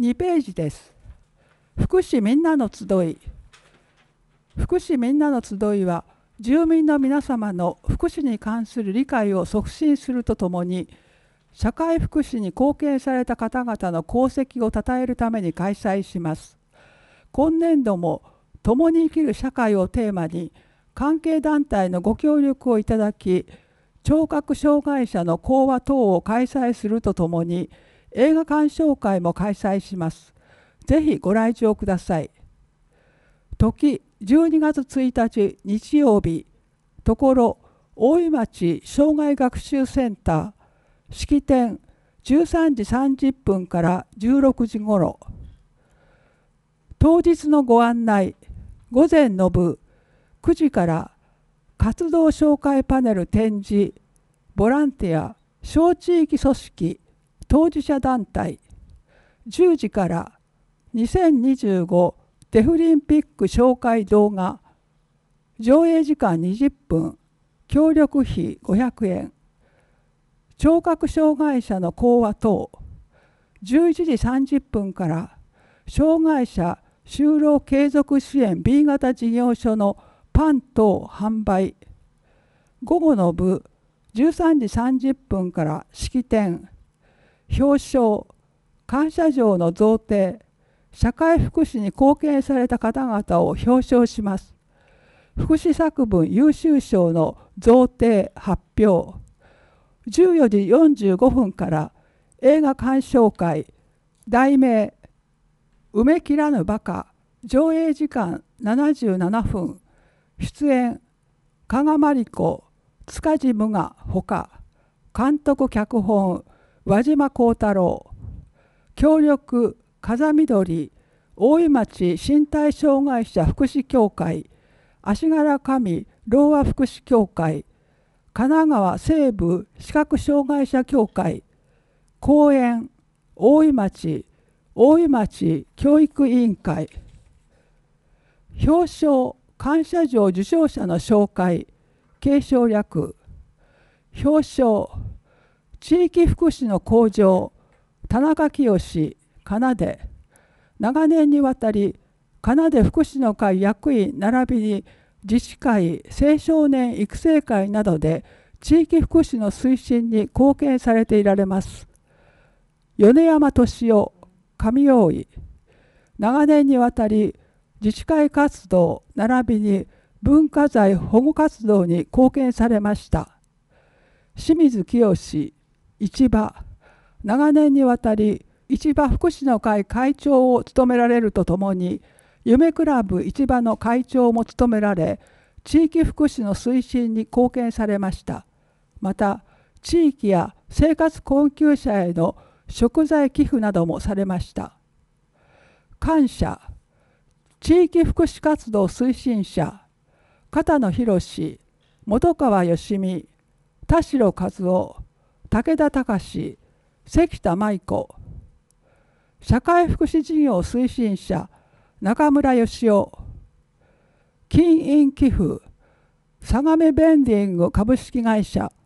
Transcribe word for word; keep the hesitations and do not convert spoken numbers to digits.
にページです。福祉みんなの集い。福祉みんなの集いは、住民の皆様の福祉に関する理解を促進するとともに、社会福祉に貢献された方々の功績を称えるために開催します。今年度も、共に生きる社会をテーマに、関係団体のご協力をいただき、聴覚障害者の講話等を開催するとともに、映画鑑賞会も開催します。ぜひご来場ください。時じゅうにがつついたち日曜日、ところ大井町障害学習センター、式典じゅうさんじさんじゅっぷんからじゅうろくじごろ。当日のご案内、午前の部くじから活動紹介パネル展示、ボランティア、小地域組織、当事者団体、じゅうじからにせんにじゅうごデフリンピック紹介動画、上映時間にじゅっぷん、協力費ごひゃくえん、聴覚障害者の講話等、じゅういちじさんじゅっぷんから障害者就労継続支援 ビー 型事業所のパン等販売、午後の部じゅうさんじさんじゅっぷんから式典、表彰、感謝状の贈呈、社会福祉に貢献された方々を表彰します。福祉作文優秀賞の贈呈発表、じゅうよじよんじゅうごふんから映画鑑賞会、題名埋めきらぬバカ、上映時間ななじゅうななふん、出演加賀まりこ、塚地無我ほか、監督脚本和島幸太郎、協力風見鶏大井町身体障害者福祉協会、足柄上ろう和福祉協会、神奈川西部視覚障害者協会、公園大井町大井町教育委員会、表彰感謝状受賞者の紹介、継承略、表彰地域福祉の向上、田中清かなで、長年にわたりかなで福祉の会役員並びに自治会、青少年育成会などで地域福祉の推進に貢献されていられます。米山敏夫、上大井、長年にわたり自治会活動並びに文化財保護活動に貢献されました。清水清、市場、長年にわたり市場福祉の会会長を務められるとともに、夢クラブ市場の会長も務められ、地域福祉の推進に貢献されました。また、地域や生活困窮者への食材寄付などもされました。感謝、地域福祉活動推進者、片野博、本川義美、田代和夫、武田隆、関田舞子、社会福祉事業推進者、中村義雄、金印寄付、相模ベンディング株式会社、